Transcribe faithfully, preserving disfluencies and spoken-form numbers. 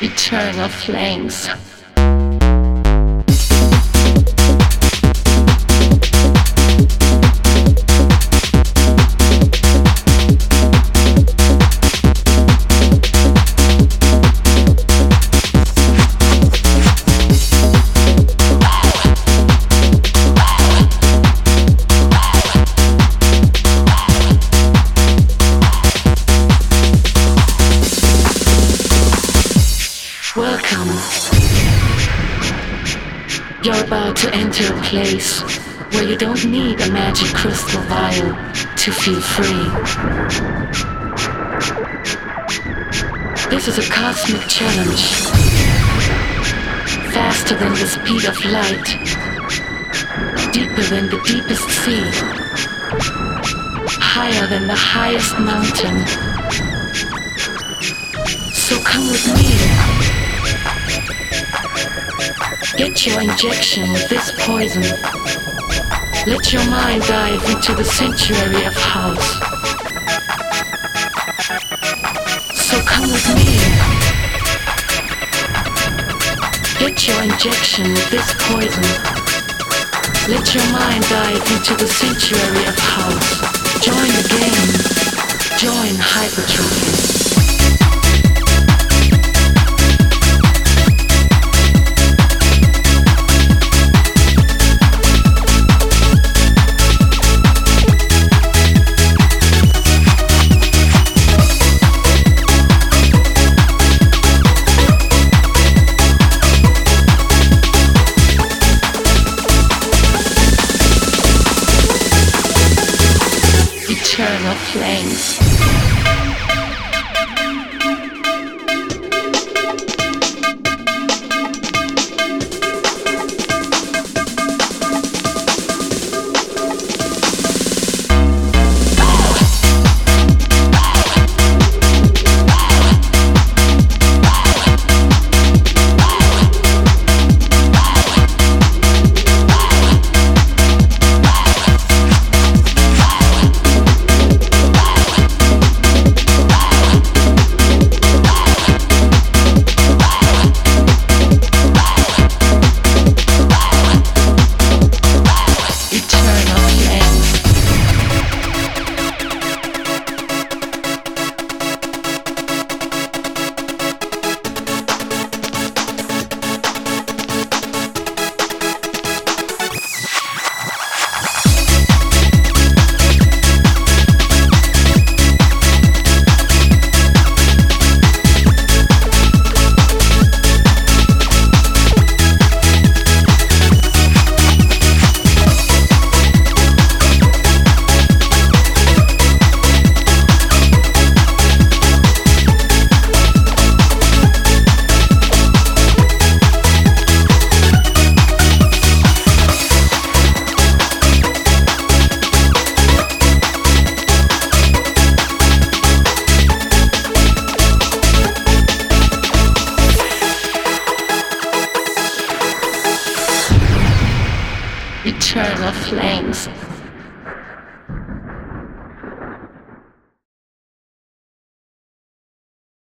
Eternal flames. Welcome. You're about to enter a place where you don't need a magic crystal vial to feel free. This is a cosmic challenge. Faster than the speed of light. Deeper than the deepest sea. Higher than the highest mountain. So come with me. Get your injection with this poison. Let your mind dive into the sanctuary of house. So come with me. Get your injection with this poison. Let your mind dive into the sanctuary of house. Join the game. Join hypertrophy. Eternal flames. Eternal flames.